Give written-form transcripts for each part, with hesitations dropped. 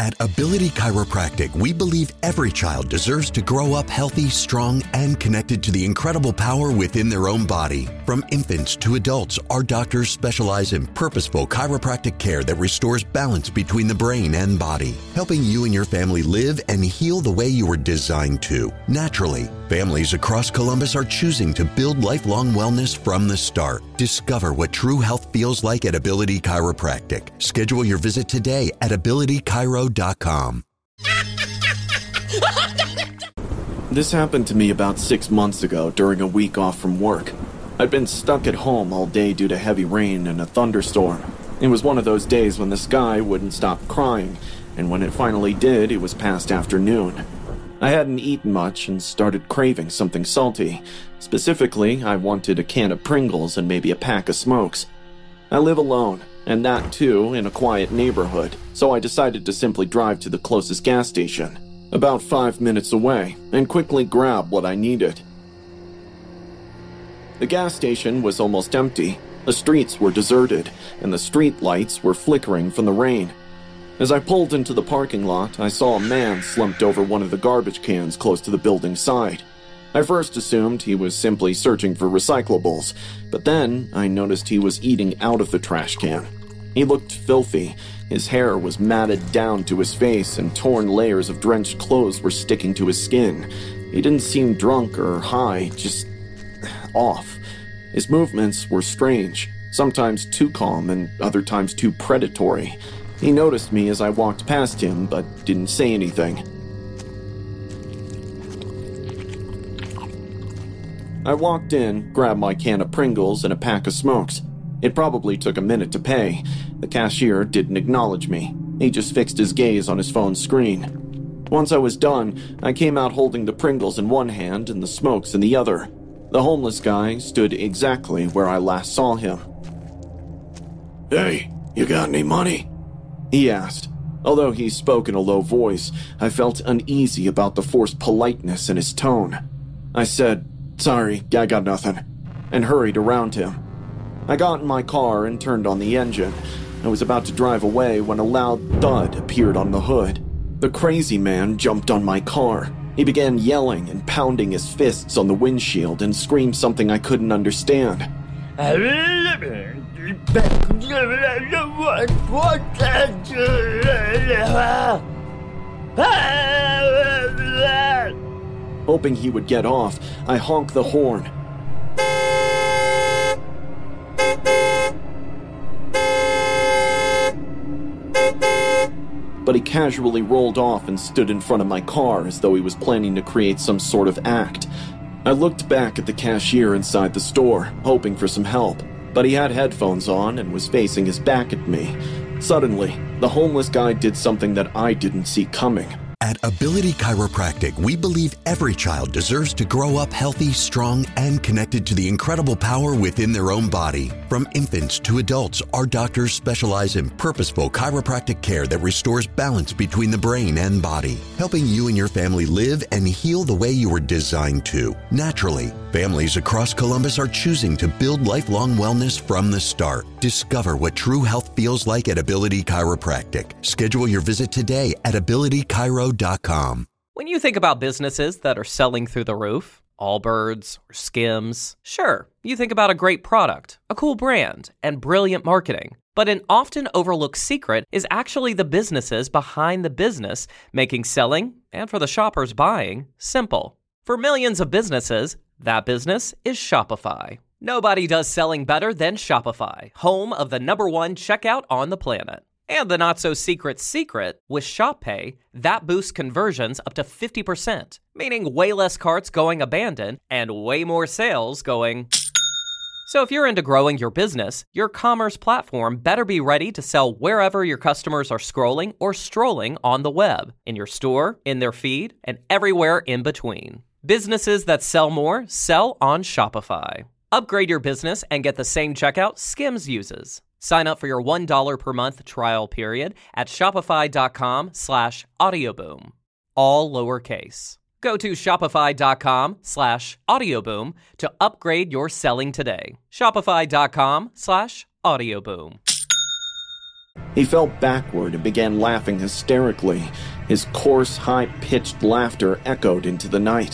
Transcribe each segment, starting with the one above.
At Ability Chiropractic, we believe every child deserves to grow up healthy, strong, and connected to the incredible power within their own body. From infants to adults, our doctors specialize in purposeful chiropractic care that restores balance between the brain and body, helping you and your family live and heal the way you were designed to, naturally. Families across Columbus are choosing to build lifelong wellness from the start. Discover what true health feels like at Ability Chiropractic. Schedule your visit today at abilitychiro.com. This happened to me about 6 months ago during a week off from work. I'd been stuck at home all day due to heavy rain and a thunderstorm. It was one of those days when the sky wouldn't stop crying, and when it finally did, it was past afternoon. I hadn't eaten much and started craving something salty. Specifically, I wanted a can of Pringles and maybe a pack of Smokes. I live alone, and that too in a quiet neighborhood, so I decided to simply drive to the closest gas station, about 5 minutes away, and quickly grab what I needed. The gas station was almost empty. The streets were deserted, and the street lights were flickering from the rain. As I pulled into the parking lot, I saw a man slumped over one of the garbage cans close to the building's side. I first assumed he was simply searching for recyclables, but then I noticed he was eating out of the trash can. He looked filthy. His hair was matted down to his face, and torn layers of drenched clothes were sticking to his skin. He didn't seem drunk or high, just off. His movements were strange, sometimes too calm and other times too predatory. He noticed me as I walked past him, but didn't say anything. I walked in, grabbed my can of Pringles and a pack of Smokes. It probably took a minute to pay. The cashier didn't acknowledge me. He just fixed his gaze on his phone screen. Once I was done, I came out holding the Pringles in one hand and the Smokes in the other. The homeless guy stood exactly where I last saw him. "Hey, you got any money?" he asked. Although he spoke in a low voice, I felt uneasy about the forced politeness in his tone. I said, "Sorry, I got nothing," and hurried around him. I got in my car and turned on the engine. I was about to drive away when a loud thud appeared on the hood. The crazy man jumped on my car. He began yelling and pounding his fists on the windshield and screamed something I couldn't understand. Hoping he would get off, I honked the horn. But he casually rolled off and stood in front of my car as though he was planning to create some sort of act. I looked back at the cashier inside the store, hoping for some help, but he had headphones on and was facing his back at me. Suddenly, the homeless guy did something that I didn't see coming. At Ability Chiropractic, we believe every child deserves to grow up healthy, strong, and connected to the incredible power within their own body. From infants to adults, our doctors specialize in purposeful chiropractic care that restores balance between the brain and body, helping you and your family live and heal the way you were designed to, naturally. Families across Columbus are choosing to build lifelong wellness from the start. Discover what true health feels like at Ability Chiropractic. Schedule your visit today at abilitychiro.com. When you think about businesses that are selling through the roof, Allbirds or Skims, sure, you think about a great product, a cool brand, and brilliant marketing. But an often overlooked secret is actually the businesses behind the business, making selling, and for the shoppers buying, simple. For millions of businesses, that business is Shopify. Nobody does selling better than Shopify, home of the #1 checkout on the planet. And the not-so-secret secret, with ShopPay, that boosts conversions up to 50%, meaning way less carts going abandoned and way more sales going... So if you're into growing your business, your commerce platform better be ready to sell wherever your customers are scrolling or strolling on the web, in your store, in their feed, and everywhere in between. Businesses that sell more sell on Shopify. Upgrade your business and get the same checkout Skims uses. Sign up for your $1 per month trial period at shopify.com/audioboom. All lowercase. Go to shopify.com/audioboom to upgrade your selling today. Shopify.com/audioboom. He fell backward and began laughing hysterically. His coarse, high-pitched laughter echoed into the night.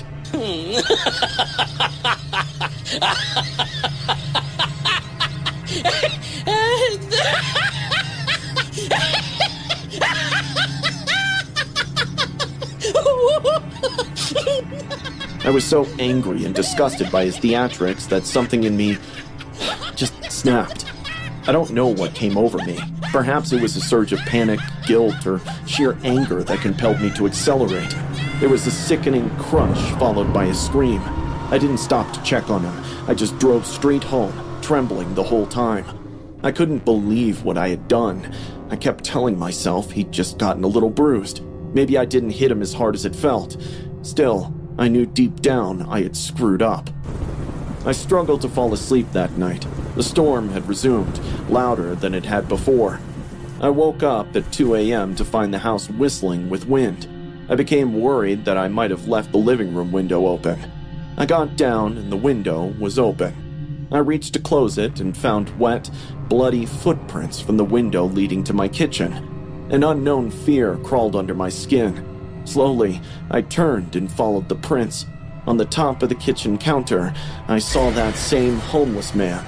I was so angry and disgusted by his theatrics that something in me just snapped. I don't know what came over me. Perhaps it was a surge of panic, guilt, or sheer anger that compelled me to accelerate. There was a sickening crunch followed by a scream. I didn't stop to check on him. I just drove straight home, trembling the whole time. I couldn't believe what I had done. I kept telling myself he'd just gotten a little bruised. Maybe I didn't hit him as hard as it felt. Still, I knew deep down I had screwed up. I struggled to fall asleep that night. The storm had resumed, louder than it had before. I woke up at 2 a.m. to find the house whistling with wind. I became worried that I might have left the living room window open. I got down and the window was open. I reached to close it and found wet, bloody footprints from the window leading to my kitchen. An unknown fear crawled under my skin. Slowly, I turned and followed the prints. On the top of the kitchen counter, I saw that same homeless man.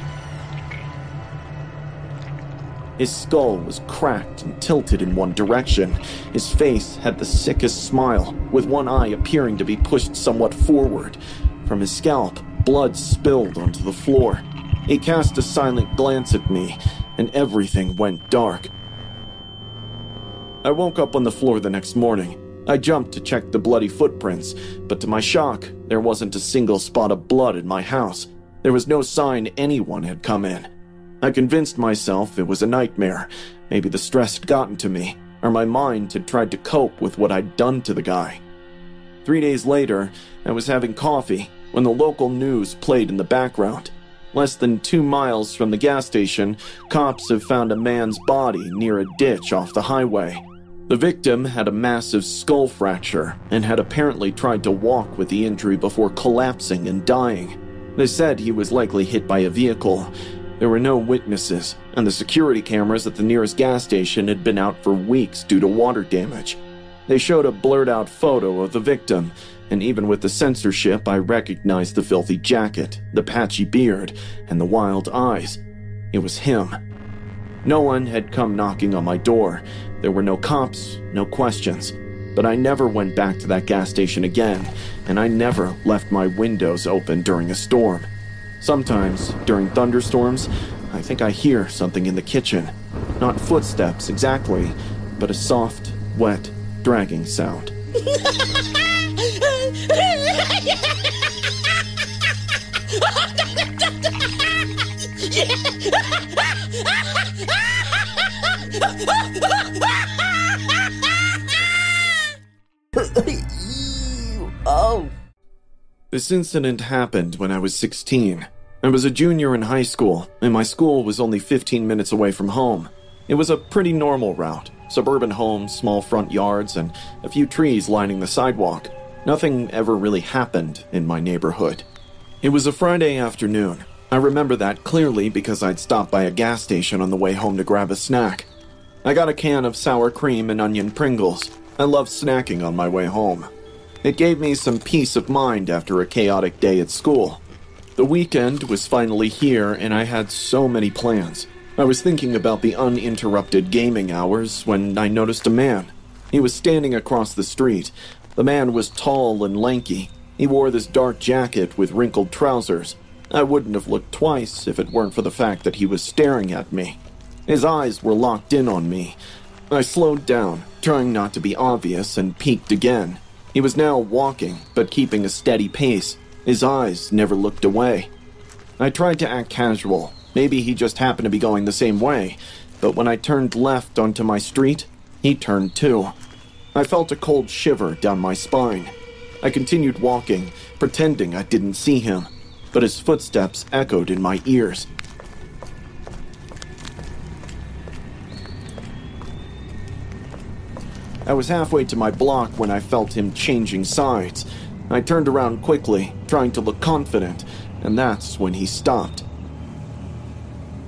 His skull was cracked and tilted in one direction. His face had the sickest smile, with one eye appearing to be pushed somewhat forward. From his scalp, blood spilled onto the floor. He cast a silent glance at me, and everything went dark. I woke up on the floor the next morning. I jumped to check the bloody footprints, but to my shock, there wasn't a single spot of blood in my house. There was no sign anyone had come in. I convinced myself it was a nightmare. Maybe the stress had gotten to me, or my mind had tried to cope with what I'd done to the guy. 3 days later, I was having coffee when the local news played in the background. Less than 2 miles from the gas station, cops have found a man's body near a ditch off the highway. The victim had a massive skull fracture and had apparently tried to walk with the injury before collapsing and dying. They said he was likely hit by a vehicle. There were no witnesses, and the security cameras at the nearest gas station had been out for weeks due to water damage. They showed a blurred-out photo of the victim, and even with the censorship, I recognized the filthy jacket, the patchy beard, and the wild eyes. It was him. No one had come knocking on my door. There were no cops, no questions. But I never went back to that gas station again, and I never left my windows open during a storm. Sometimes, during thunderstorms, I think I hear something in the kitchen. Not footsteps exactly, but a soft, wet, dragging sound. Oh. This incident happened when I was 16. I was a junior in high school, and my school was only 15 minutes away from home. It was a pretty normal route. Suburban homes, small front yards, and a few trees lining the sidewalk. Nothing ever really happened in my neighborhood. It was a Friday afternoon. I remember that clearly because I'd stopped by a gas station on the way home to grab a snack. I got a can of sour cream and onion Pringles. I love snacking on my way home. It gave me some peace of mind after a chaotic day at school. The weekend was finally here, and I had so many plans. I was thinking about the uninterrupted gaming hours when I noticed a man. He was standing across the street. The man was tall and lanky. He wore this dark jacket with wrinkled trousers. I wouldn't have looked twice if it weren't for the fact that he was staring at me. His eyes were locked in on me. I slowed down, trying not to be obvious, and peeked again. He was now walking, but keeping a steady pace. His eyes never looked away. I tried to act casual. Maybe he just happened to be going the same way. But when I turned left onto my street, he turned too. I felt a cold shiver down my spine. I continued walking, pretending I didn't see him. But his footsteps echoed in my ears. I was halfway to my block when I felt him changing sides. I turned around quickly, trying to look confident, and that's when he stopped.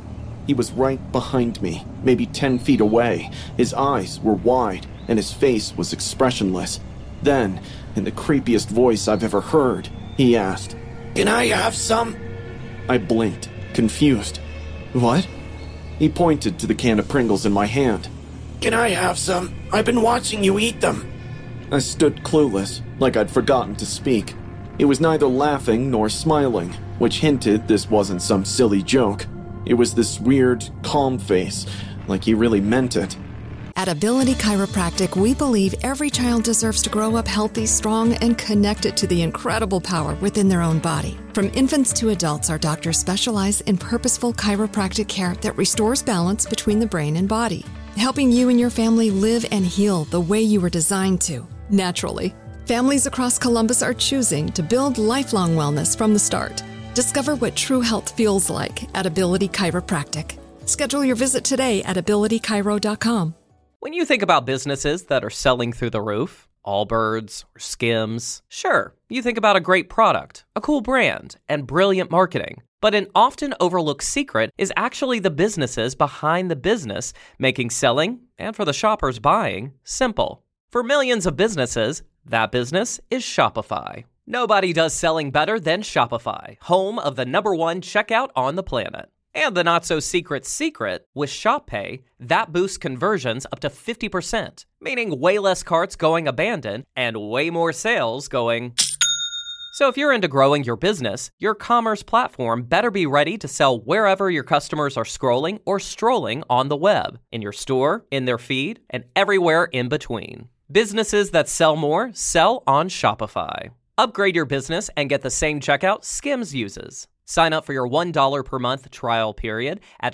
He was right behind me, maybe 10 feet away. His eyes were wide, and his face was expressionless. Then, in the creepiest voice I've ever heard, he asked, "Can I have some?" I blinked, confused. "What?" He pointed to the can of Pringles in my hand. "Can I have some? I've been watching you eat them." I stood clueless, like I'd forgotten to speak. He was neither laughing nor smiling, which hinted this wasn't some silly joke. It was this weird, calm face, like he really meant it. At Ability Chiropractic, we believe every child deserves to grow up healthy, strong, and connected to the incredible power within their own body. From infants to adults, our doctors specialize in purposeful chiropractic care that restores balance between the brain and body, helping you and your family live and heal the way you were designed to, naturally. Families across Columbus are choosing to build lifelong wellness from the start. Discover what true health feels like at Ability Chiropractic. Schedule your visit today at abilitychiro.com. When you think about businesses that are selling through the roof, Allbirds or Skims, sure, you think about a great product, a cool brand, and brilliant marketing. But an often overlooked secret is actually the businesses behind the business, making selling, and for the shoppers buying, simple. For millions of businesses, that business is Shopify. Nobody does selling better than Shopify, home of the #1 checkout on the planet. And the not-so-secret secret, with Shop Pay, that boosts conversions up to 50%, meaning way less carts going abandoned and way more sales going... So if you're into growing your business, your commerce platform better be ready to sell wherever your customers are scrolling or strolling on the web, in your store, in their feed, and everywhere in between. Businesses that sell more sell on Shopify. Upgrade your business and get the same checkout Skims uses. Sign up for your $1 per month trial period at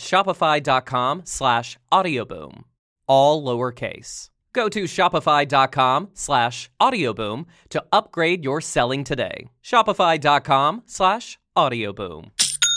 shopify.com/audioboom. All lowercase. Go to shopify.com/audioboom to upgrade your selling today. Shopify.com/audioboom.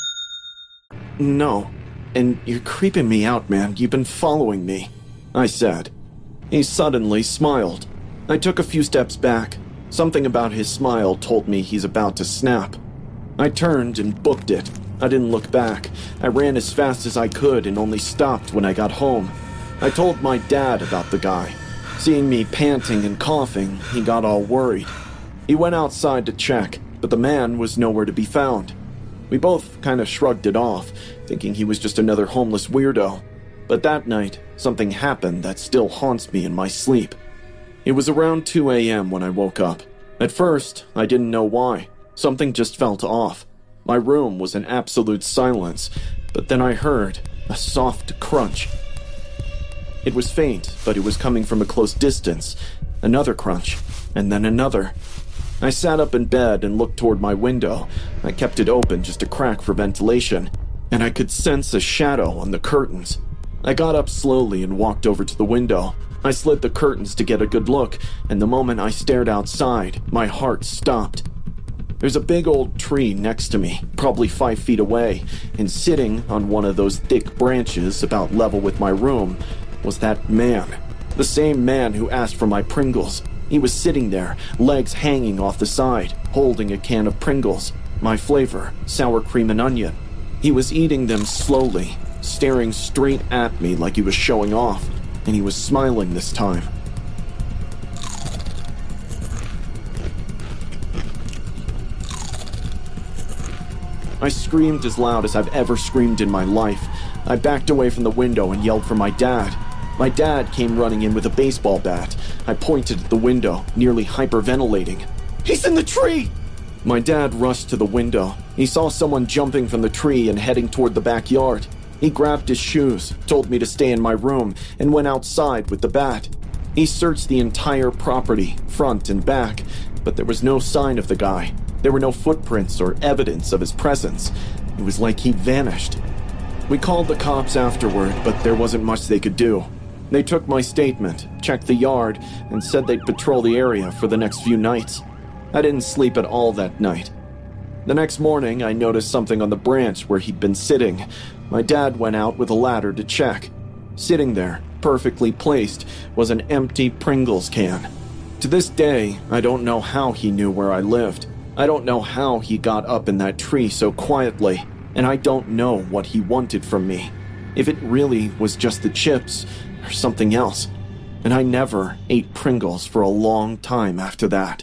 "No, and you're creeping me out, man. You've been following me," I said. He suddenly smiled. I took a few steps back. Something about his smile told me he's about to snap. I turned and booked it. I didn't look back. I ran as fast as I could and only stopped when I got home. I told my dad about the guy. Seeing me panting and coughing, he got all worried. He went outside to check, but the man was nowhere to be found. We both kind of shrugged it off, thinking he was just another homeless weirdo. But that night, something happened that still haunts me in my sleep. It was around 2 a.m. when I woke up. At first, I didn't know why. Something just felt off. My room was in absolute silence, but then I heard a soft crunch. It was faint, but it was coming from a close distance. Another crunch, and then another. I sat up in bed and looked toward my window. I kept it open just a crack for ventilation, and I could sense a shadow on the curtains. I got up slowly and walked over to the window. I slid the curtains to get a good look, and the moment I stared outside, my heart stopped. There's a big old tree next to me, probably 5 feet away, and sitting on one of those thick branches about level with my room was that man. The same man who asked for my Pringles. He was sitting there, legs hanging off the side, holding a can of Pringles. My flavor, sour cream and onion. He was eating them slowly, staring straight at me like he was showing off, and he was smiling this time. I screamed as loud as I've ever screamed in my life. I backed away from the window and yelled for my dad. My dad came running in with a baseball bat. I pointed at the window, nearly hyperventilating. "He's in the tree!" My dad rushed to the window. He saw someone jumping from the tree and heading toward the backyard. He grabbed his shoes, told me to stay in my room, and went outside with the bat. He searched the entire property, front and back, but there was no sign of the guy. There were no footprints or evidence of his presence. It was like he'd vanished. We called the cops afterward, but there wasn't much they could do. They took my statement, checked the yard, and said they'd patrol the area for the next few nights. I didn't sleep at all that night. The next morning, I noticed something on the branch where he'd been sitting. My dad went out with a ladder to check. Sitting there, perfectly placed, was an empty Pringles can. To this day, I don't know how he knew where I lived. I don't know how he got up in that tree so quietly, and I don't know what he wanted from me. if it really was just the chips or something else. And I never ate Pringles for a long time after that.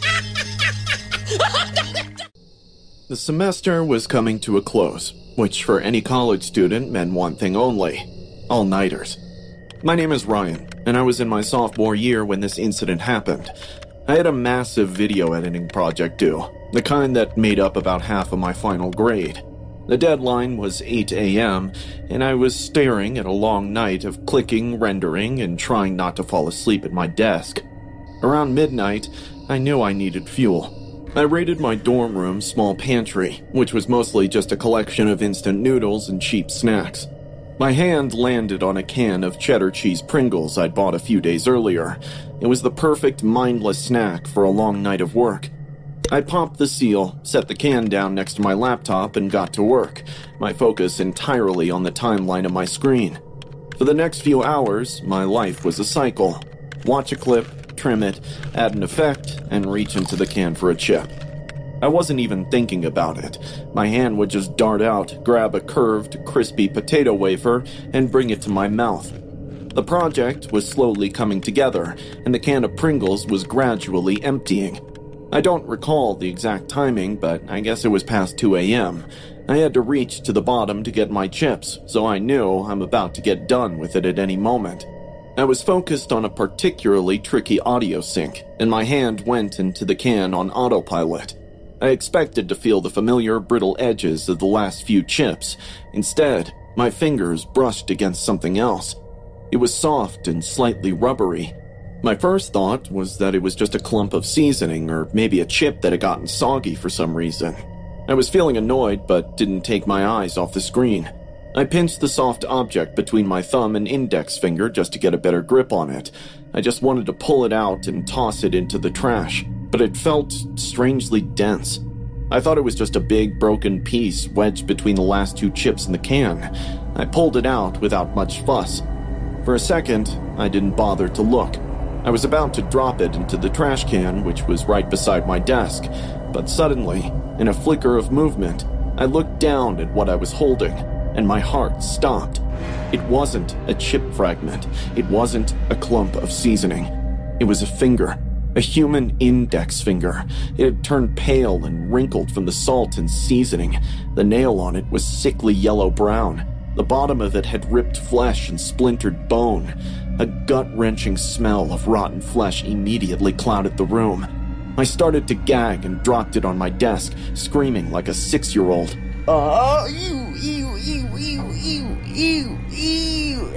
The semester was coming to a close, which for any college student meant one thing only: all-nighters. My name is Ryan, and I was in my sophomore year when this incident happened. I had a massive video editing project due, the kind that made up about half of my final grade. The deadline was 8 a.m., and I was staring at a long night of clicking, rendering, and trying not to fall asleep at my desk. Around midnight, I knew I needed fuel. I raided my dorm room's small pantry, which was mostly just a collection of instant noodles and cheap snacks. My hand landed on a can of cheddar cheese Pringles I'd bought a few days earlier. It was the perfect mindless snack for a long night of work. I popped the seal, set the can down next to my laptop, and got to work, my focus entirely on the timeline of my screen. For the next few hours, my life was a cycle. Watch a clip, trim it, add an effect, and reach into the can for a chip. I wasn't even thinking about it. My hand would just dart out, grab a curved, crispy potato wafer, and bring it to my mouth. The project was slowly coming together, and the can of Pringles was gradually emptying. I don't recall the exact timing, but I guess it was past 2 a.m. I had to reach to the bottom to get my chips, so I knew I'm about to get done with it at any moment. I was focused on a particularly tricky audio sync, and my hand went into the can on autopilot. I expected to feel the familiar brittle edges of the last few chips. Instead, my fingers brushed against something else. It was soft and slightly rubbery. My first thought was that it was just a clump of seasoning or maybe a chip that had gotten soggy for some reason. I was feeling annoyed but didn't take my eyes off the screen. I pinched the soft object between my thumb and index finger just to get a better grip on it. I just wanted to pull it out and toss it into the trash, but it felt strangely dense. I thought it was just a big broken piece wedged between the last two chips in the can. I pulled it out without much fuss. For a second, I didn't bother to look. I was about to drop it into the trash can, which was right beside my desk, but suddenly, in a flicker of movement, I looked down at what I was holding, and my heart stopped. It wasn't a chip fragment. It wasn't a clump of seasoning. It was a finger, a human index finger. It had turned pale and wrinkled from the salt and seasoning. The nail on it was sickly yellow-brown. The bottom of it had ripped flesh and splintered bone. A gut-wrenching smell of rotten flesh immediately clouded the room. I started to gag and dropped it on my desk, screaming like a 6-year-old. Oh, ew, ew, ew, ew, ew, ew, ew,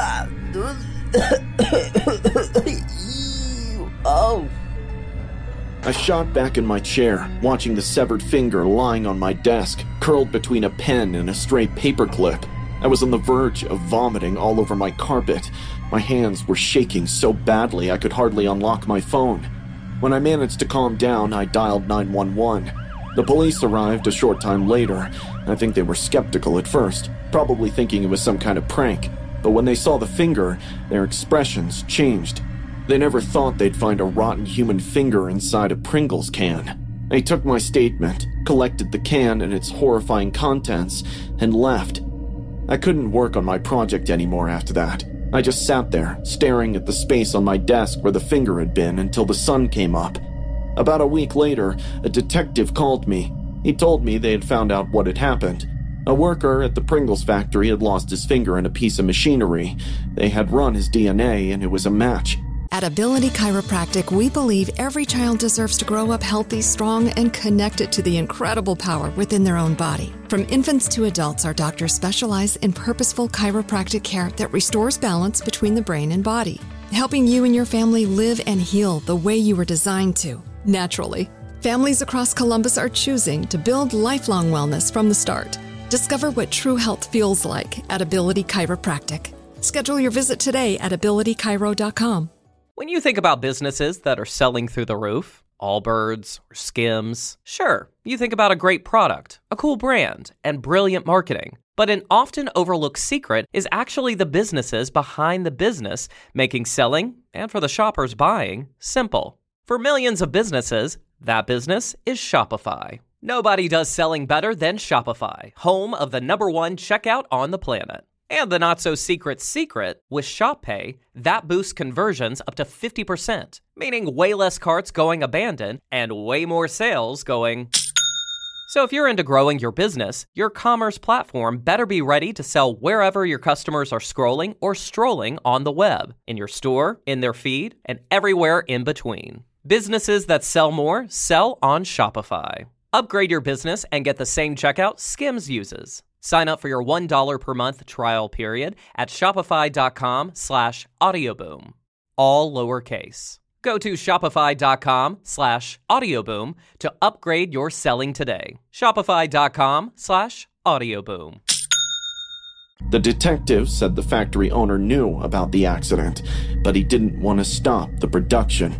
ew, oh. I shot back in my chair, watching the severed finger lying on my desk, curled between a pen and a stray paperclip. I was on the verge of vomiting all over my carpet. My hands were shaking so badly I could hardly unlock my phone. When I managed to calm down, I dialed 911. The police arrived a short time later. I think they were skeptical at first, probably thinking it was some kind of prank. But when they saw the finger, their expressions changed. They never thought they'd find a rotten human finger inside a Pringles can. They took my statement, collected the can and its horrifying contents, and left. I couldn't work on my project anymore after that. I just sat there, staring at the space on my desk where the finger had been until the sun came up. About a week later, a detective called me. He told me they had found out what had happened. A worker at the Pringles factory had lost his finger in a piece of machinery. They had run his DNA and it was a match. At Ability Chiropractic, we believe every child deserves to grow up healthy, strong, and connected to the incredible power within their own body. From infants to adults, our doctors specialize in purposeful chiropractic care that restores balance between the brain and body, helping you and your family live and heal the way you were designed to, naturally. Families across Columbus are choosing to build lifelong wellness from the start. Discover what true health feels like at Ability Chiropractic. Schedule your visit today at abilitychiro.com. When you think about businesses that are selling through the roof, Allbirds or Skims, sure, you think about a great product, a cool brand, and brilliant marketing. But an often overlooked secret is actually the businesses behind the business, making selling, and for the shoppers buying, simple. For millions of businesses, that business is Shopify. Nobody does selling better than Shopify, home of the #1 checkout on the planet. And the not-so-secret secret, with Shop Pay, that boosts conversions up to 50%, meaning way less carts going abandoned and way more sales going... So if you're into growing your business, your commerce platform better be ready to sell wherever your customers are scrolling or strolling on the web, in your store, in their feed, and everywhere in between. Businesses that sell more sell on Shopify. Upgrade your business and get the same checkout Skims uses. Sign up for your $1 per month trial period at shopify.com/audioboom. All lowercase. Go to shopify.com/audioboom to upgrade your selling today. Shopify.com/audioboom. The detective said the factory owner knew about the accident, but he didn't want to stop the production.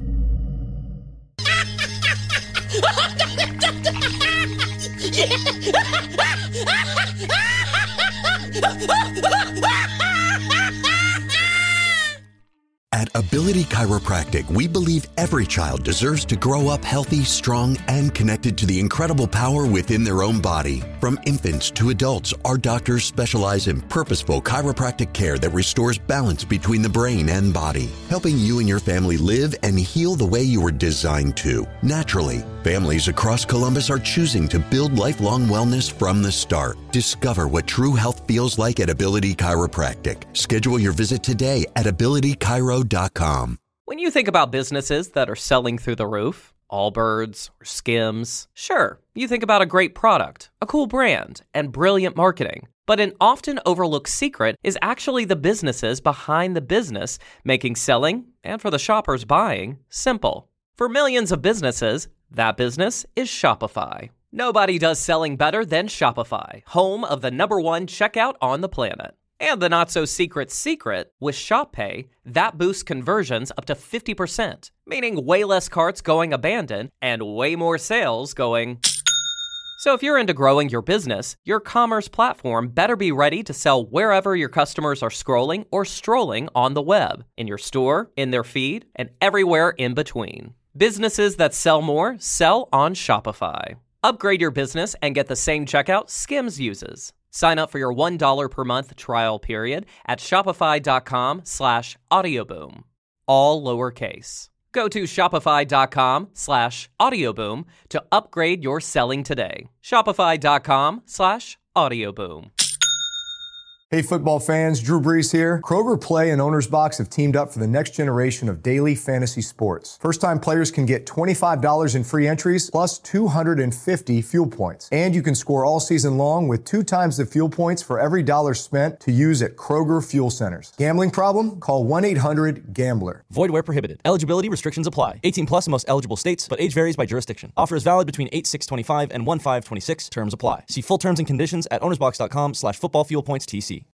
At Ability Chiropractic, we believe every child deserves to grow up healthy, strong, and connected to the incredible power within their own body. From infants to adults, our doctors specialize in purposeful chiropractic care that restores balance between the brain and body, helping you and your family live and heal the way you were designed to, naturally. Families across Columbus are choosing to build lifelong wellness from the start. Discover what true health feels like at Ability Chiropractic. Schedule your visit today at abilitychiro.com. When you think about businesses that are selling through the roof, Allbirds or Skims, sure, you think about a great product, a cool brand, and brilliant marketing. But an often overlooked secret is actually the businesses behind the business, making selling, and for the shoppers buying, simple. For millions of businesses, that business is Shopify. Nobody does selling better than Shopify, home of the #1 checkout on the planet. And the not-so-secret secret, with Shop Pay, that boosts conversions up to 50%, meaning way less carts going abandoned and way more sales going... So if you're into growing your business, your commerce platform better be ready to sell wherever your customers are scrolling or strolling on the web, in your store, in their feed, and everywhere in between. Businesses that sell more sell on Shopify. Upgrade your business and get the same checkout Skims uses. Sign up for your $1 per month trial period at shopify.com/audioboom. All lowercase. Go to shopify.com/audioboom to upgrade your selling today. Shopify.com/audioboom. Hey football fans, Drew Brees here. Kroger Play and Owner's Box have teamed up for the next generation of daily fantasy sports. First-time players can get $25 in free entries plus 250 fuel points. And you can score all season long with 2 times the fuel points for every dollar spent to use at Kroger Fuel Centers. Gambling problem? Call 1-800-GAMBLER. Void where prohibited. Eligibility restrictions apply. 18 plus in most eligible states, but age varies by jurisdiction. Offer is valid between 8/6/25 and 1/5/26. Terms apply. See full terms and conditions at ownersbox.com/footballfuelpointstc.